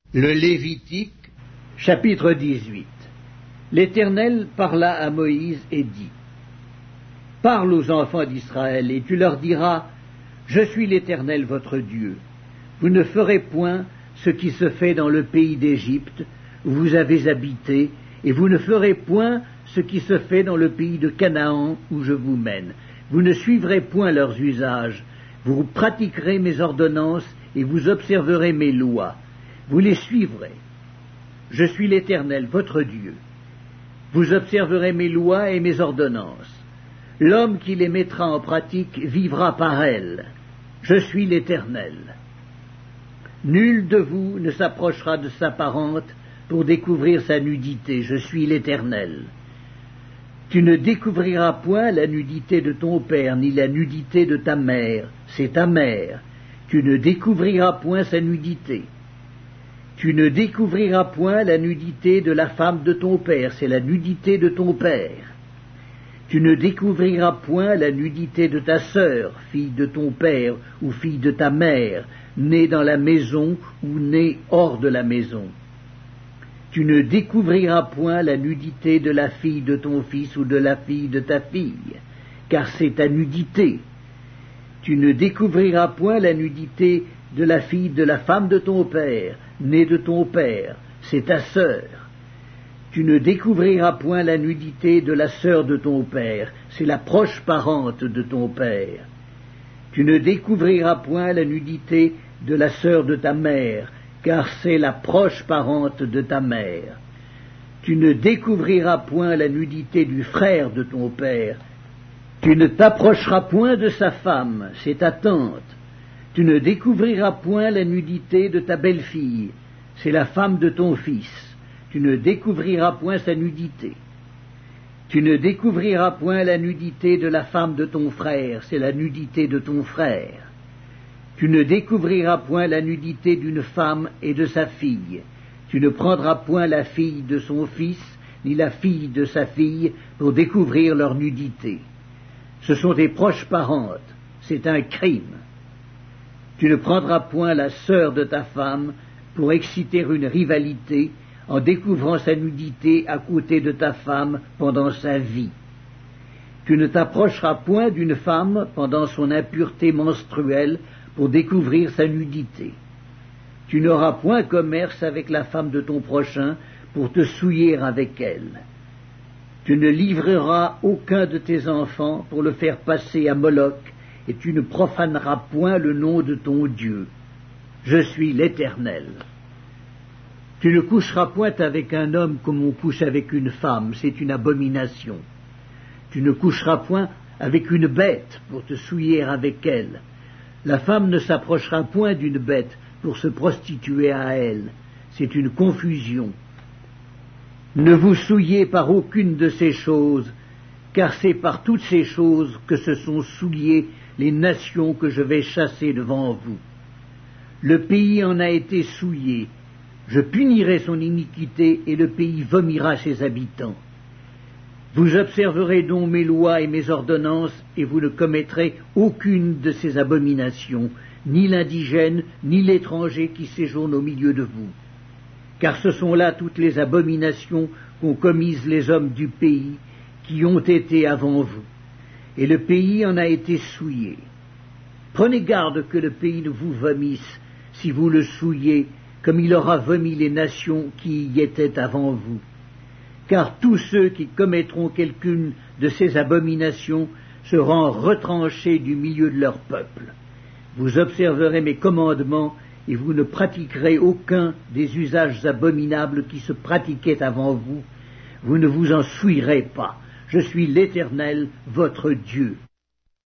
Le Lévitique, chapitre 18. L'Éternel parla à Moïse et dit: Parle aux enfants d'Israël, et tu leur diras: Je suis l'Éternel votre Dieu. Vous ne ferez point ce qui se fait dans le pays d'Égypte, où vous avez habité, et vous ne ferez point ce qui se fait dans le pays de Canaan, où je vous mène. Vous ne suivrez point leurs usages, vous pratiquerez mes ordonnances, et vous observerez mes lois. Vous les suivrez. Je suis l'Éternel, votre Dieu. Vous observerez mes lois et mes ordonnances. L'homme qui les mettra en pratique vivra par elles. Je suis l'Éternel. Nul de vous ne s'approchera de sa parente pour découvrir sa nudité. Je suis l'Éternel. Tu ne découvriras point la nudité de ton père, ni la nudité de ta mère. C'est ta mère. Tu ne découvriras point sa nudité. Tu ne découvriras point la nudité de la femme de ton père, c'est la nudité de ton père. Tu ne découvriras point la nudité de ta sœur, fille de ton père ou fille de ta mère, née dans la maison ou née hors de la maison. Tu ne découvriras point la nudité de la fille de ton fils ou de la fille de ta fille, car c'est ta nudité. Tu ne découvriras point la nudité de la fille de la femme de ton père, née de ton père, c'est ta sœur. Tu ne découvriras point la nudité de la sœur de ton père, c'est la proche parente de ton père. Tu ne découvriras point la nudité de la sœur de ta mère, car c'est la proche parente de ta mère. Tu ne découvriras point la nudité du frère de ton père. Tu ne t'approcheras point de sa femme, c'est ta tante. Tu ne découvriras point la nudité de ta belle-fille, c'est la femme de ton fils. Tu ne découvriras point sa nudité. Tu ne découvriras point la nudité de la femme de ton frère, c'est la nudité de ton frère. Tu ne découvriras point la nudité d'une femme et de sa fille. Tu ne prendras point la fille de son fils, ni la fille de sa fille, pour découvrir leur nudité. Ce sont des proches parentes, c'est un crime. Tu ne prendras point la sœur de ta femme pour exciter une rivalité en découvrant sa nudité à côté de ta femme pendant sa vie. Tu ne t'approcheras point d'une femme pendant son impureté menstruelle pour découvrir sa nudité. Tu n'auras point commerce avec la femme de ton prochain pour te souiller avec elle. Tu ne livreras aucun de tes enfants pour le faire passer à Moloch, et tu ne profaneras point le nom de ton Dieu. Je suis l'Éternel. Tu ne coucheras point avec un homme comme on couche avec une femme, c'est une abomination. Tu ne coucheras point avec une bête pour te souiller avec elle. La femme ne s'approchera point d'une bête pour se prostituer à elle, c'est une confusion. Ne vous souillez par aucune de ces choses, car c'est par toutes ces choses que se sont souillées les nations que je vais chasser devant vous. Le pays en a été souillé, je punirai son iniquité et le pays vomira ses habitants. Vous observerez donc mes lois et mes ordonnances, et vous ne commettrez aucune de ces abominations, ni l'indigène, ni l'étranger qui séjourne au milieu de vous. Car ce sont là toutes les abominations qu'ont commises les hommes du pays, qui ont été avant vous. Et le pays en a été souillé. Prenez garde que le pays ne vous vomisse, si vous le souillez, comme il aura vomi les nations qui y étaient avant vous. Car tous ceux qui commettront quelqu'une de ces abominations seront retranchés du milieu de leur peuple. Vous observerez mes commandements, et vous ne pratiquerez aucun des usages abominables qui se pratiquaient avant vous. Vous ne vous en souillerez pas. Je suis l'Éternel, votre Dieu.